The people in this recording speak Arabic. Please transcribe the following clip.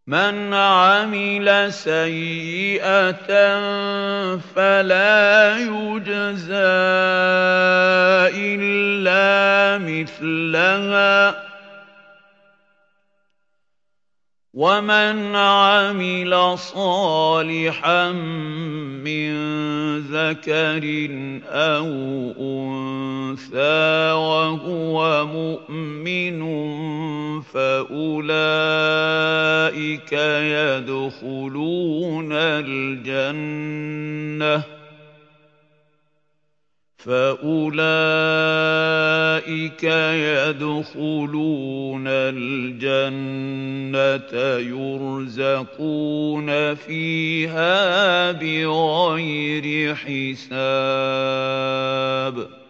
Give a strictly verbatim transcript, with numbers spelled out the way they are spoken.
مَنْ عَمِلَ سَيِّئَةً فَلَا يُجْزَىٰ إِلَّا مِثْلَهَا ۖ وَمَنْ عَمِلَ صَالِحًا مِّن ذَكَرٍ أَوْ أُنثَىٰ وَهُوَ مُؤْمِنٌ فَأُولَٰئِكَ يَدْخُلُونَ الْجَنَّةَ فَأُولَٰئِكَ يَدْخُلُونَ الْجَنَّةَ يُرْزَقُونَ فِيهَا بِغَيْرِ حِسَابٍ